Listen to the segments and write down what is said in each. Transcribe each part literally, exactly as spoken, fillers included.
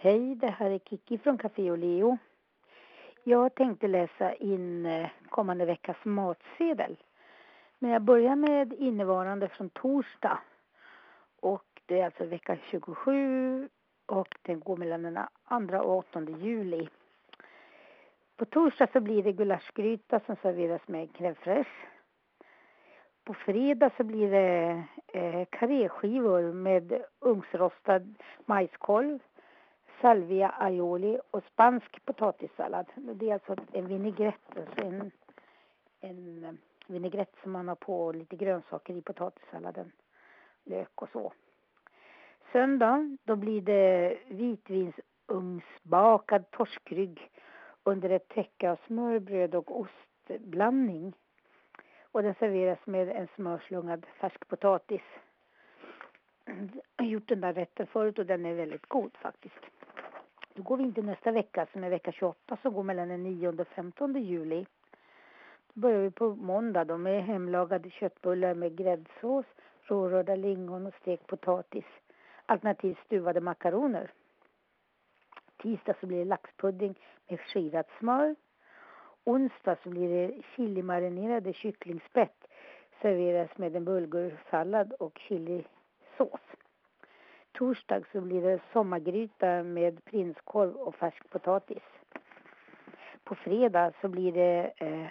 Hej, det här är Kiki från Café och Leo. Jag tänkte läsa in eh, kommande veckas matsedel. Men jag börjar med innevarande från torsdag. Och det är alltså vecka tjugosju och den går mellan den andra och åttonde juli. På torsdag så blir det gulaschgryta som serveras med crème fraîche. På fredag så blir det eh, karéskivor med ugnsrostad majskolv, salvia aioli och spansk potatissallad. Det är alltså en vinägrett, alltså en, en vinägrett som man har på lite grönsaker i potatissalladen, lök och så. Söndag, då blir det vitvinsugnsbakad torskrygg under ett täcke av smörbröd och ostblandning. Och den serveras med en smörslungad färsk potatis. Jag har gjort den där rätten förut och den är väldigt god faktiskt. Då går vi in till nästa vecka som är vecka tjugoåtta som går mellan den nionde och femtonde juli. Då börjar vi på måndag då med hemlagade köttbullar med gräddsås, rårörda lingon och stekt potatis. Alternativt stuvade makaroner. Tisdag så blir det laxpudding med skirat smör. Onsdag så blir det chilimarinerade kycklingspett serveras med en bulgursallad och chilisås. Torsdag så blir det sommargryta med prinskorv och färsk potatis. På fredag så blir det eh,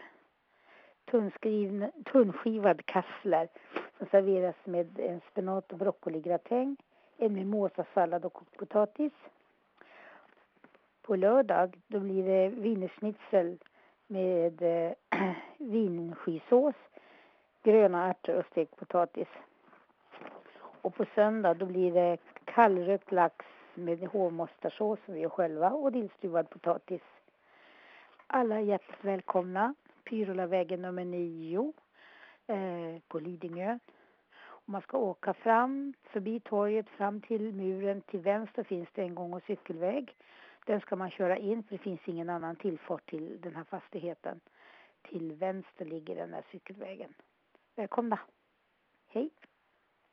tunnskivad kassler som serveras med en spenat och broccoligratäng, en mimosasallad och kokt potatis. På lördag då blir det wienerschnitzel med eh, vinskysås, gröna ärtor och stekt potatis. Och på söndag då blir det kallrökt lax med hovmostarsås som vi gör själva och dillstuvad potatis. Alla är hjärtligt välkomna. Pyrolavägen nummer nio eh, på Lidingö. Och man ska åka fram förbi torget fram till muren. Till vänster finns det en gång- och cykelväg. Den ska man köra in för det finns ingen annan tillfart till den här fastigheten. Till vänster ligger den här cykelvägen. Välkomna. Hej!